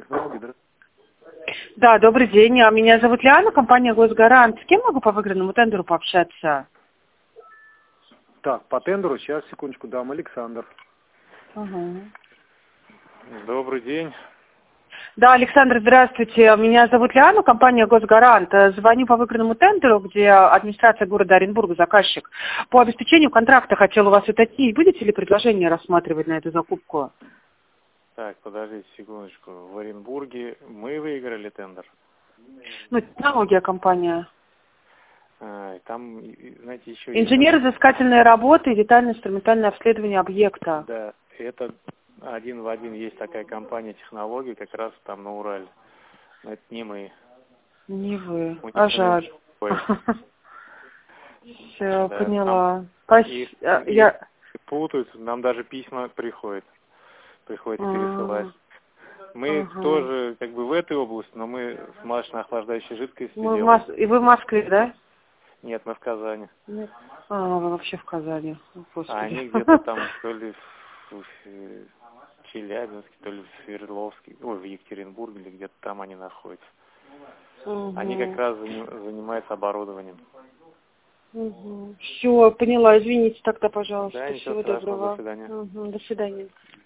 Да, добрый день. Меня зовут Лиана, компания «Госгарант». С кем могу по выигранному тендеру пообщаться? Так, по тендеру, сейчас, секундочку, дам, Александр. Угу. Добрый день. Да, Александр, здравствуйте. Меня зовут Лиана, компания «Госгарант». Звоню по выигранному тендеру, где администрация города Оренбурга, заказчик. По обеспечению контракта хотела у вас уточнить, будете ли предложение рассматривать на эту закупку? Так, подождите секундочку. В Оренбурге мы выиграли тендер. Ну, технология компания. Там, знаете, еще... Инженер-изыскательные работы и детально-инструментальное обследование объекта. Да, это один в один есть такая компания технологий, как раз там на Урале. Но это не мы. Не вы, а жаль. Все, Да, поняла. И путаются, нам даже письма приходится пересылать. Мы тоже как бы в этой области, но мы с молочно-охлаждающей жидкостью делаем. И вы в Москве, да? Нет, мы в Казани. Нет. Вы вообще в Казани. Господи. А они где-то там, то ли в Челябинске, то ли в Свердловске, в Екатеринбурге, или где-то там они находятся. Они как раз занимаются оборудованием. Все, поняла. Извините тогда, пожалуйста. Да, ничего Всего страшного. доброго. До свидания. До свидания.